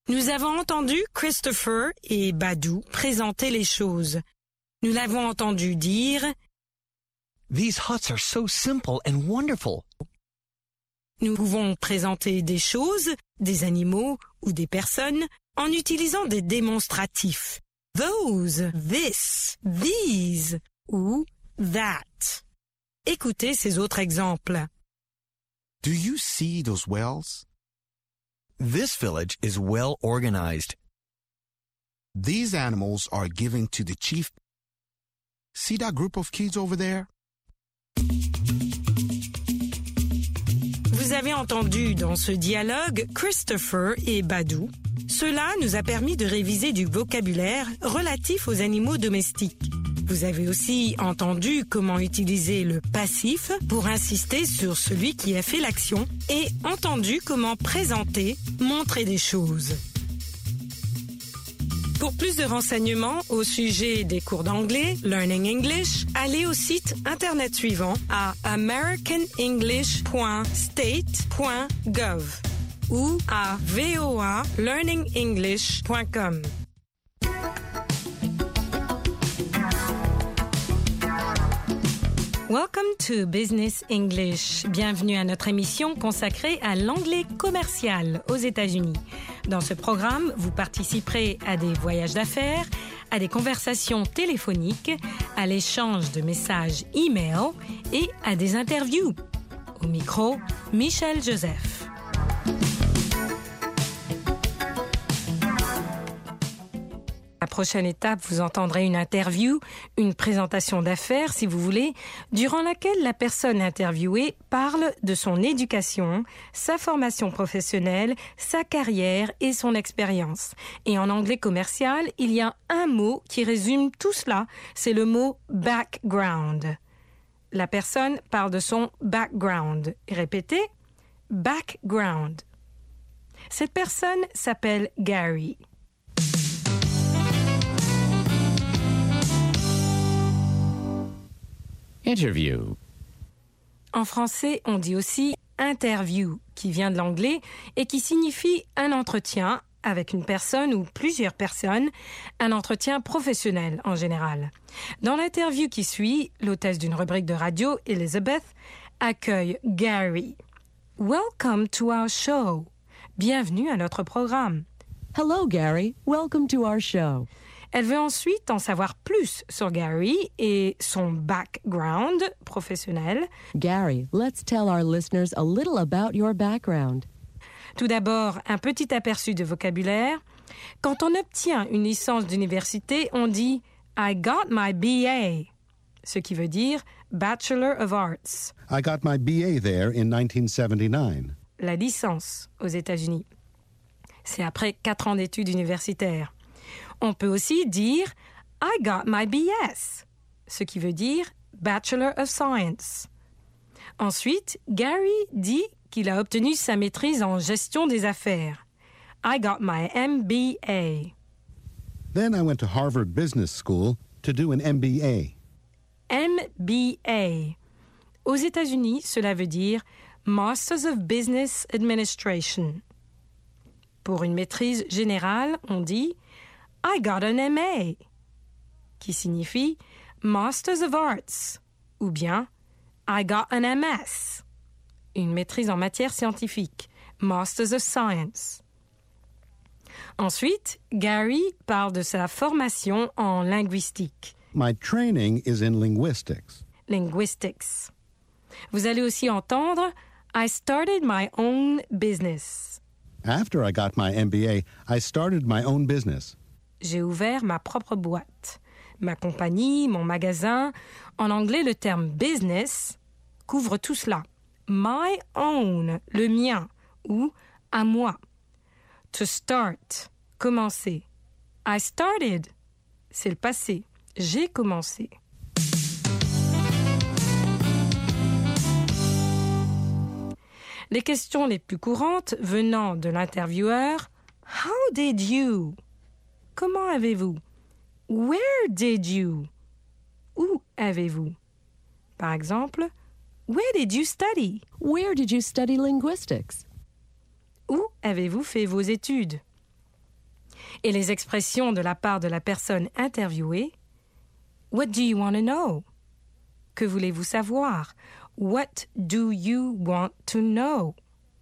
Nous avons entendu Christopher et Badou présenter les choses. Nous l'avons entendu dire These huts are so simple and wonderful. Nous pouvons présenter des choses, des animaux ou des personnes en utilisant des démonstratifs. Those, this, these ou that. Écoutez ces autres exemples. Do you see those wells? This village is well organized. These animals are given to the chief. See that group of kids over there? Vous avez entendu dans ce dialogue Christopher et Badou. Cela nous a permis de réviser du vocabulaire relatif aux animaux domestiques. Vous avez aussi entendu comment utiliser le passif pour insister sur celui qui a fait l'action et entendu comment présenter, montrer des choses. Pour plus de renseignements au sujet des cours d'anglais, Learning English, allez au site internet suivant à americanenglish.state.gov ou à voalearningenglish.com. Welcome to Business English. Bienvenue à notre émission consacrée à l'anglais commercial aux États-Unis. Dans ce programme, vous participerez à des voyages d'affaires, à des conversations téléphoniques, à l'échange de messages e-mail et à des interviews. Au micro, Michel Joseph. La prochaine étape, vous entendrez une interview, une présentation d'affaires, si vous voulez, durant laquelle la personne interviewée parle de son éducation, sa formation professionnelle, sa carrière et son expérience. Et en anglais commercial, il y a un mot qui résume tout cela, c'est le mot background. La personne parle de son background. Répétez, background. Cette personne s'appelle Gary. Interview. En français, on dit aussi interview, qui vient de l'anglais et qui signifie un entretien avec une personne ou plusieurs personnes, un entretien professionnel en général. Dans l'interview qui suit, l'hôtesse d'une rubrique de radio, Elizabeth, accueille Gary. Welcome to our show. Bienvenue à notre programme. Hello, Gary. Welcome to our show. Elle veut ensuite en savoir plus sur Gary et son background professionnel. Gary, let's tell our listeners a little about your background. Tout d'abord, un petit aperçu de vocabulaire. Quand on obtient une licence d'université, on dit « I got my BA », ce qui veut dire « Bachelor of Arts ». I got my BA there in 1979. La licence aux États-Unis. C'est après 4 ans d'études universitaires. On peut aussi dire « I got my BS », ce qui veut dire « Bachelor of Science ». Ensuite, Gary dit qu'il a obtenu sa maîtrise en gestion des affaires. « I got my MBA ». Then I went to Harvard Business School to do an MBA. MBA. Aux États-Unis, cela veut dire « Masters of Business Administration ». Pour une maîtrise générale, on dit « I got an MA », qui signifie Masters of Arts, ou bien I got an MS, une maîtrise en matière scientifique, Masters of Science. Ensuite, Gary parle de sa formation en linguistique. My training is in linguistics. Linguistics. Vous allez aussi entendre I started my own business. After I got my MBA, I started my own business. J'ai ouvert ma propre boîte, ma compagnie, mon magasin. En anglais, le terme business couvre tout cela. My own, le mien, ou à moi. To start, commencer. I started, c'est le passé. J'ai commencé. Les questions les plus courantes venant de l'intervieweur « How did you ?» Comment avez-vous? Where did you? Où avez-vous? Par exemple, Where did you study? Where did you study linguistics? Où avez-vous fait vos études? Et les expressions de la part de la personne interviewée. What do you want to know? Que voulez-vous savoir? What do you want to know?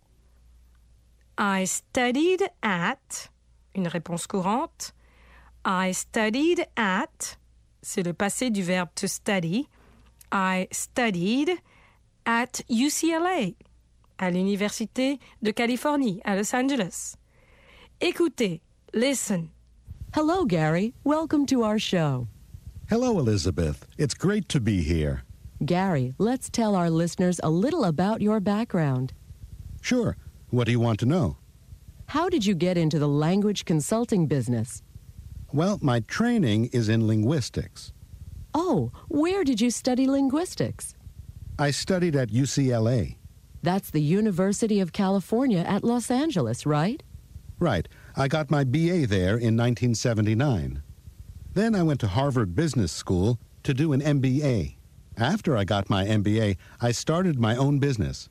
I studied at, une réponse courante. I studied at, c'est le passé du verbe to study. I studied at UCLA, à l'Université de Californie, à Los Angeles. Écoutez, listen. Hello, Gary. Welcome to our show. Hello, Elizabeth. It's great to be here. Gary, let's tell our listeners a little about your background. Sure. What do you want to know? How did you get into the language consulting business? Well, my training is in linguistics. Oh, where did you study linguistics? I studied at UCLA. That's the University of California at Los Angeles, right? Right. I got my BA there in 1979. Then I went to Harvard Business School to do an MBA. After I got my MBA, I started my own business.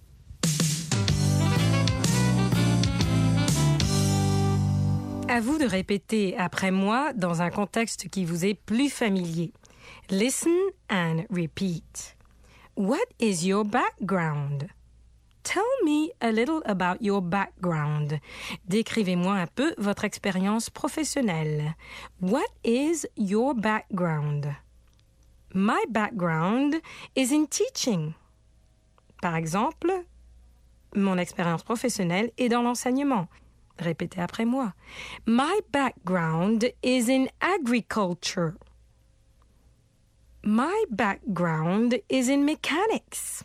À vous de répéter après moi dans un contexte qui vous est plus familier. Listen and repeat. What is your background? Tell me a little about your background. Décrivez-moi un peu votre expérience professionnelle. What is your background? My background is in teaching. Par exemple, mon expérience professionnelle est dans l'enseignement. Répétez après moi. My background is in agriculture. My background is in mechanics.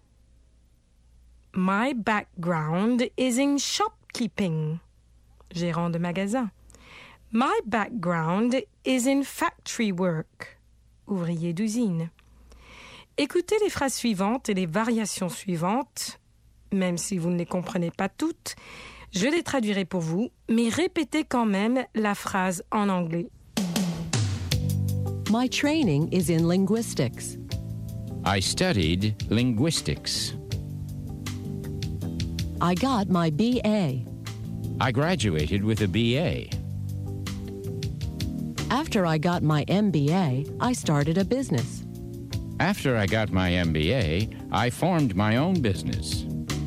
My background is in shopkeeping. Gérant de magasin. My background is in factory work. Ouvrier d'usine. Écoutez les phrases suivantes et les variations suivantes, même si vous ne les comprenez pas toutes. Je les traduirai pour vous, mais répétez quand même la phrase en anglais. My training is in linguistics. I studied linguistics. I got my BA. I graduated with a BA. After I got my MBA, I started a business. After I got my MBA, I formed my own business.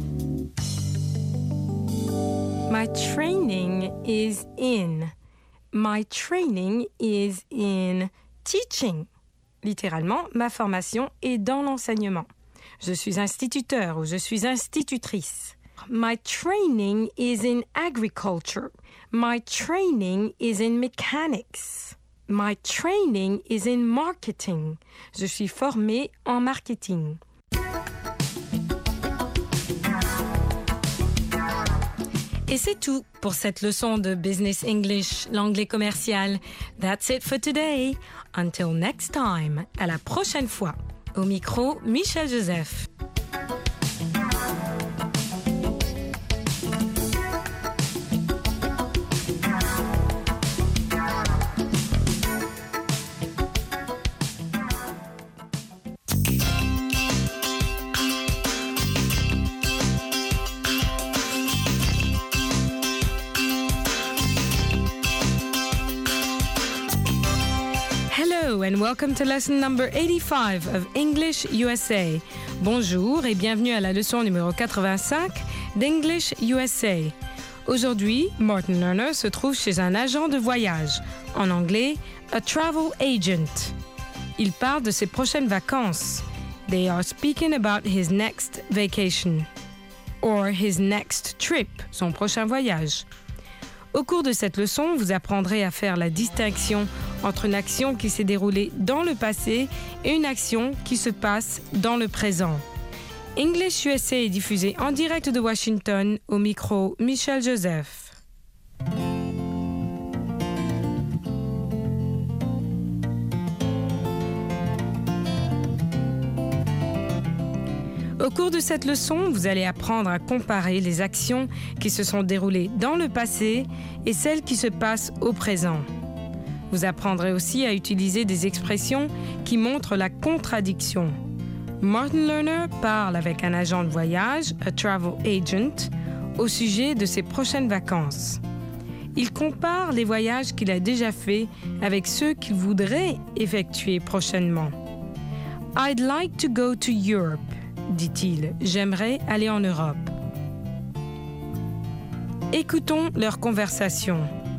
My training is in. My training is in teaching. Littéralement, ma formation est dans l'enseignement. Je suis instituteur ou je suis institutrice. My training is in agriculture. My training is in mechanics. My training is in marketing. Je suis formée en marketing. Et c'est tout pour cette leçon de Business English, l'anglais commercial. That's it for today. Until next time. À la prochaine fois. Au micro, Michel Joseph. And welcome to lesson number 85 of English USA. Bonjour et bienvenue à la leçon numéro 85 d'English USA. Aujourd'hui, Martin Lerner se trouve chez un agent de voyage, en anglais, a travel agent. Il parle de ses prochaines vacances. They are speaking about his next vacation. Or his next trip, son prochain voyage. Au cours de cette leçon, vous apprendrez à faire la distinction entre une action qui s'est déroulée dans le passé et une action qui se passe dans le présent. English USA est diffusé en direct de Washington, au micro Michel Joseph. Au cours de cette leçon, vous allez apprendre à comparer les actions qui se sont déroulées dans le passé et celles qui se passent au présent. Vous apprendrez aussi à utiliser des expressions qui montrent la contradiction. Martin Lerner parle avec un agent de voyage, a travel agent, au sujet de ses prochaines vacances. Il compare les voyages qu'il a déjà faits avec ceux qu'il voudrait effectuer prochainement. I'd like to go to Europe, dit-il. J'aimerais aller en Europe. Écoutons leur conversation.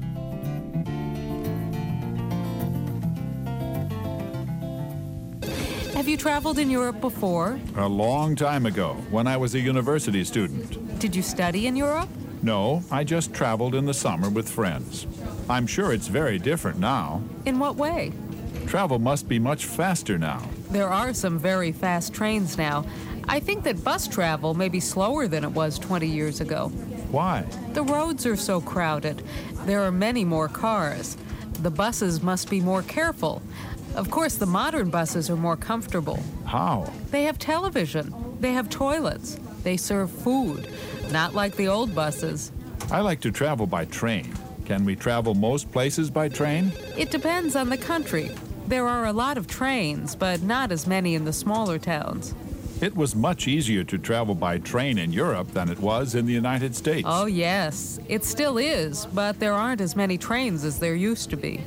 Have you traveled in Europe before? A long time ago, when I was a university student. Did you study in Europe? No, I just traveled in the summer with friends. I'm sure it's very different now. In what way? Travel must be much faster now. There are some very fast trains now. I think that bus travel may be slower than it was 20 years ago. Why? The roads are so crowded. There are many more cars. The buses must be more careful. Of course, the modern buses are more comfortable. How? They have television. They have toilets. They serve food. Not like the old buses. I like to travel by train. Can we travel most places by train? It depends on the country. There are a lot of trains, but not as many in the smaller towns. It was much easier to travel by train in Europe than it was in the United States. Oh, yes. It still is, but there aren't as many trains as there used to be.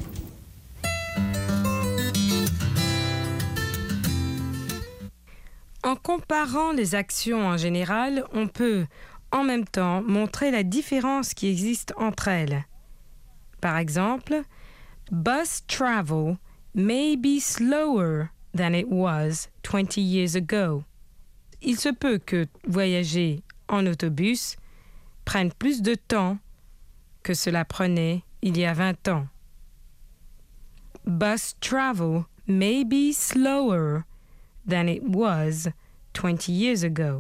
En comparant les actions en général, on peut, en même temps, montrer la différence qui existe entre elles. Par exemple, bus travel may be slower than it was 20 years ago. Il se peut que voyager en autobus prenne plus de temps que cela prenait il y a 20 ans. Bus travel may be slower than it was 20 years ago.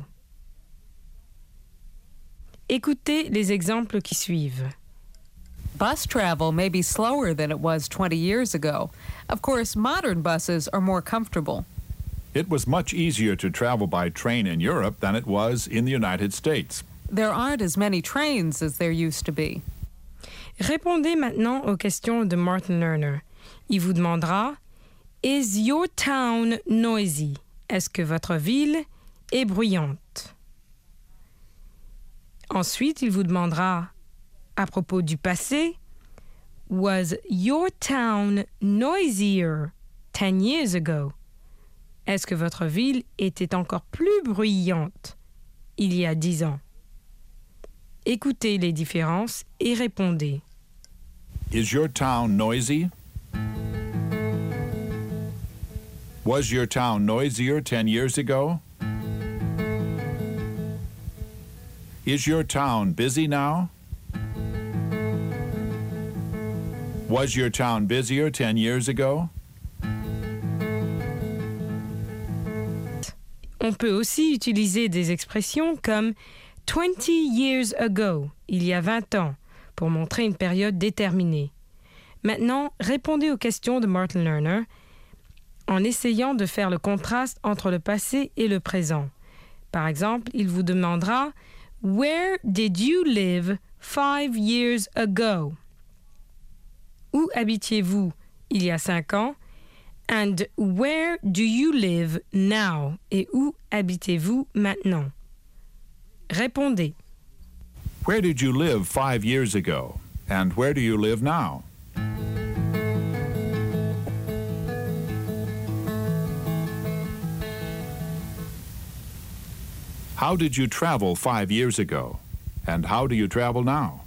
Écoutez les exemples qui suivent. Bus travel may be slower than it was 20 years ago. Of course, modern buses are more comfortable. It was much easier to travel by train in Europe than it was in the United States. There aren't as many trains as there used to be. Répondez maintenant aux questions de Martin Lerner. Il vous demandera « Is your town noisy? » Est-ce que votre ville est bruyante? Ensuite, il vous demandera à propos du passé « Was your town noisier 10 years ago? » Est-ce que votre ville était encore plus bruyante il y a 10 ans? Écoutez les différences et répondez. Is your town noisy? Was your town noisier 10 years ago? Is your town busy now? Was your town busier 10 years ago? On peut aussi utiliser des expressions comme 20 years ago, il y a 20 ans, pour montrer une période déterminée. Maintenant, répondez aux questions de Martin Lerner en essayant de faire le contraste entre le passé et le présent. Par exemple, il vous demandera « Where did you live 5 years ago? » Où habitiez-vous il y a 5 ans? And where do you live now? Et où habitez-vous maintenant? Répondez. Where did you live 5 years ago? And where do you live now? How did you travel 5 years ago? And how do you travel now?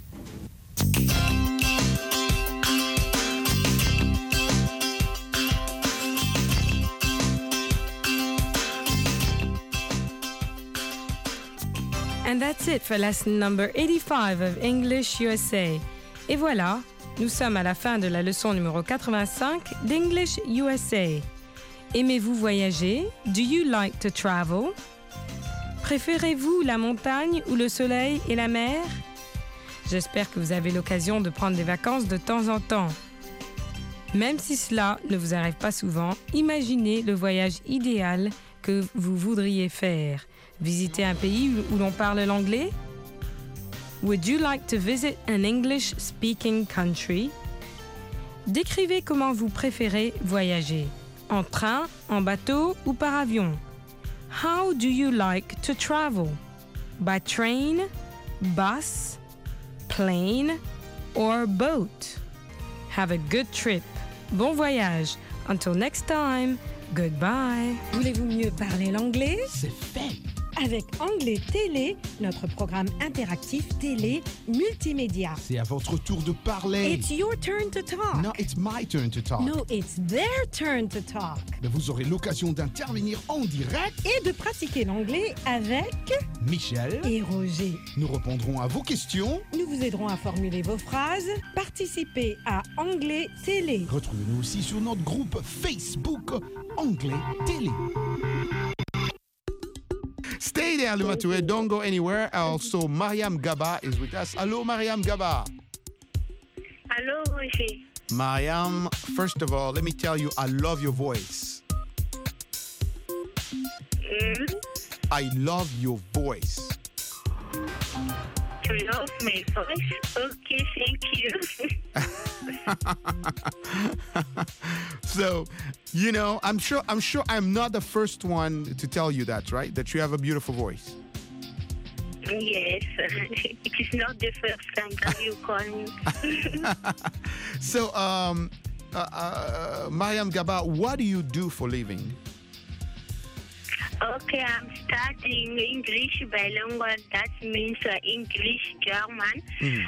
And that's it for lesson number 85 of English USA. Et voilà, nous sommes à la fin de la leçon numéro 85 d'English USA. Aimez-vous voyager? Do you like to travel? Préférez-vous la montagne ou le soleil et la mer? J'espère que vous avez l'occasion de prendre des vacances de temps en temps. Même si cela ne vous arrive pas souvent, imaginez le voyage idéal que vous voudriez faire. Visiter un pays où l'on parle l'anglais? Would you like to visit an English-speaking country? Décrivez comment vous préférez voyager. En train, en bateau ou par avion? How do you like to travel? By train, bus, plane, or boat. Have a good trip. Bon voyage. Until next time, goodbye. Voulez-vous mieux parler l'anglais? C'est fait. Avec Anglais Télé, notre programme interactif télé multimédia. C'est à votre tour de parler. It's your turn to talk. No, it's my turn to talk. No, it's their turn to talk. Mais vous aurez l'occasion d'intervenir en direct. Et de pratiquer l'anglais avec Michel et Roger. Nous répondrons à vos questions. Nous vous aiderons à formuler vos phrases. Participez à Anglais Télé. Retrouvez-nous aussi sur notre groupe Facebook Anglais Télé. Stay there, Lumature. Don't go anywhere. Also, Mariam Gaba is with us. Hello, Mariam Gaba. Hello, Roger. Mariam, first of all, let me tell you, I love your voice. I love your voice. You love my voice? Okay, thank you. So, you know, I'm sure I'm not the first one to tell you that, right? That you have a beautiful voice. Yes, it is not the first time that you call me. So, Mariam Gaba, what do you do for living? Okay, I'm studying English bilingual. That means English German.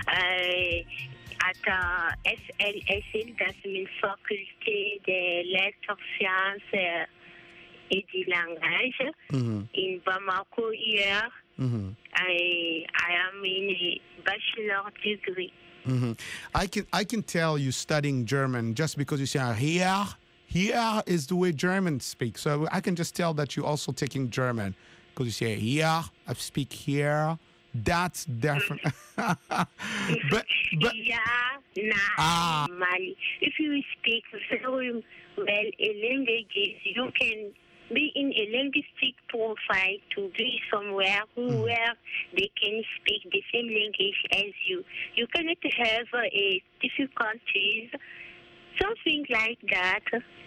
At FLSL, that means Faculté des Lettres, Sciences et du Langage. In Bamako here, I am in a bachelor degree. I can tell you studying German just because you say here. Here is the way Germans speak. So I can just tell that you're also taking German because you say here, I speak here. That's different. but Mali. If you speak very well a language, you can be in a linguistic profile to be somewhere where they can speak the same language as you. You cannot have difficulties, something like that.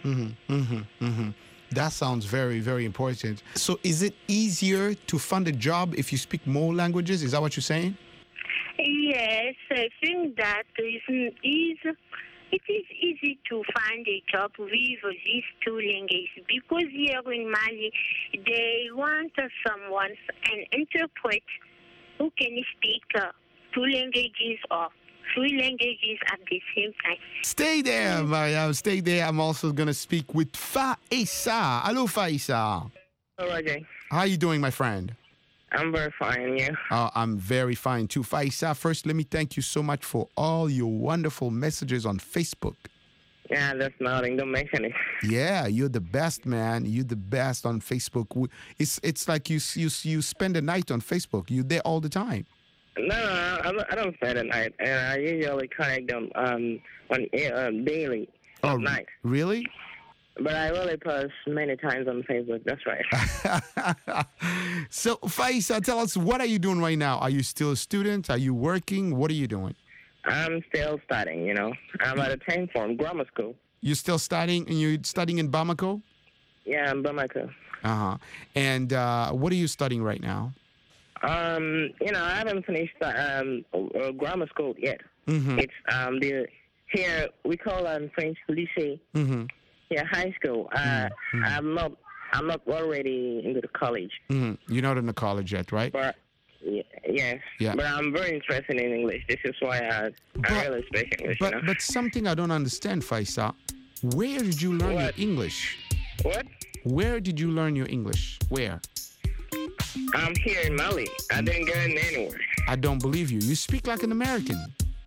That sounds very, very important. So is it easier to find a job if you speak more languages? Is that what you're saying? Yes, I think that it is easy to find a job with these two languages because here in Mali, they want someone, an interpreter who can speak two languages or three languages at the same time. Stay there, Mariam. Stay there. I'm also going to speak with Faisa. Hello, Faisa. Hello, Roger. How are you doing, my friend? I'm very fine, yeah. I'm very fine, too. Faisa, first, let me thank you so much for all your wonderful messages on Facebook. Yeah, that's nothing. Don't mention it. Yeah, you're the best, man. You're the best on Facebook. It's like you spend the night on Facebook. You're there all the time. No, I don't spend the night. And I usually connect them on daily, at night. Really? But I really post many times on Facebook. That's right. So, Faisa, tell us, what are you doing right now? Are you still a student? Are you working? What are you doing? I'm still studying, you know. I'm at a 10th form grammar school. You're still studying, and you're studying in Bamako? Yeah, in Bamako. Uh-huh. And what are you studying right now? You know, I haven't finished grammar school yet. It's here we call it in French lycée. Yeah, high school. I'm not already into the college. You're not in the college yet, right? But yes. Yeah. But I'm very interested in English. This is why I really speak English. But you know? but something I don't understand, Faisa. Where did you learn your English? What? Where did you learn your English? Where? I'm here in Mali. I didn't go anywhere. I don't believe you. You speak like an American.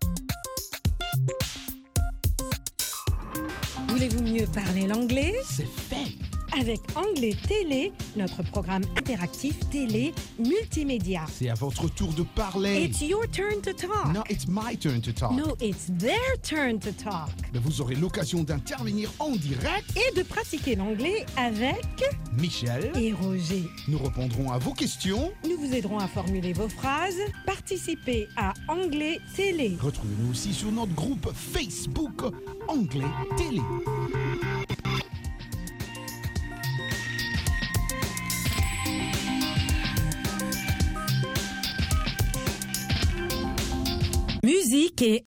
Voulez-vous mieux parler l'anglais? C'est fait. Avec Anglais Télé, notre programme interactif télé multimédia. C'est à votre tour de parler. It's your turn to talk. No, it's my turn to talk. No, it's their turn to talk. Mais vous aurez l'occasion d'intervenir en direct. Et de pratiquer l'anglais avec Michel et Roger. Nous répondrons à vos questions. Nous vous aiderons à formuler vos phrases. Participez à Anglais Télé. Retrouvez-nous aussi sur notre groupe Facebook Anglais Télé. Musique et